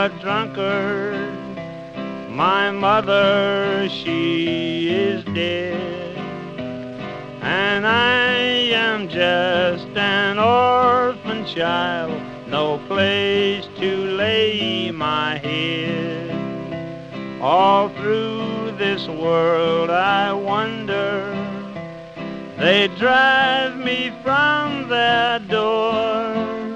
a drunkard. My mother, she is dead, and I am just an orphan child, no place to lay my head. All through this world I wander, they drive me from their door.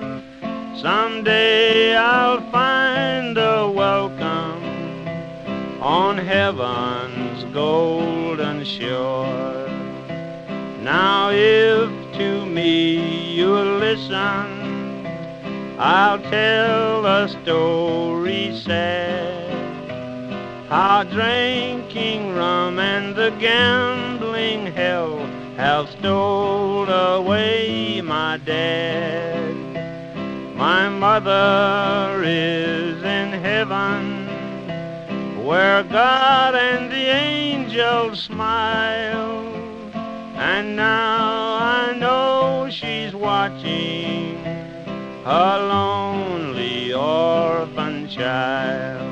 Someday I'll find a welcome on heaven's golden shore. Now if to me you'll listen, I'll tell a story sad, how drinking rum and the gambling hell have stole away my dad. My mother is in heaven, where God and the angels smile, and now I know she's watching her lonely orphan child.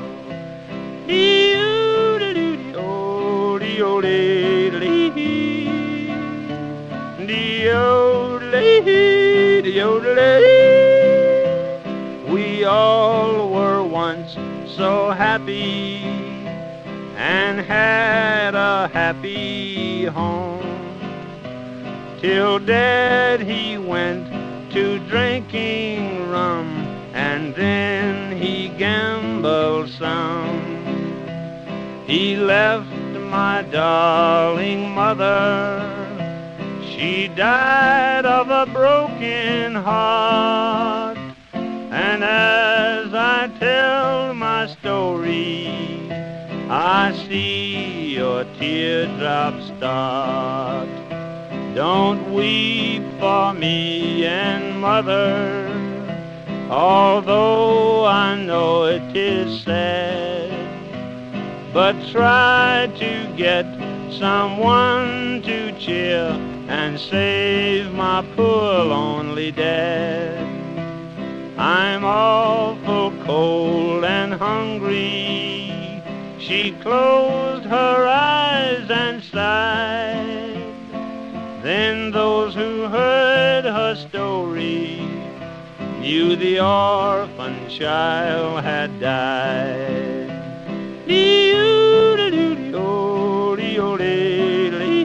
We all were once so happy and had a happy home, till Dad he went to drinking rum, and then he gambled some. He left my darling mother, she died of a broken heart. And as I tell my story, I see your teardrops start. Don't weep for me and mother, although I know it is sad, but try to get someone to cheer and save my poor lonely dad. I'm awful cold and hungry. She closed her eyes and sighed. Then those who heard her story knew the orphan child had died.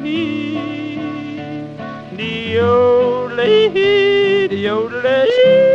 Dee-o-lee-dee-o-lee-dee-o-lee-dee-o-lee.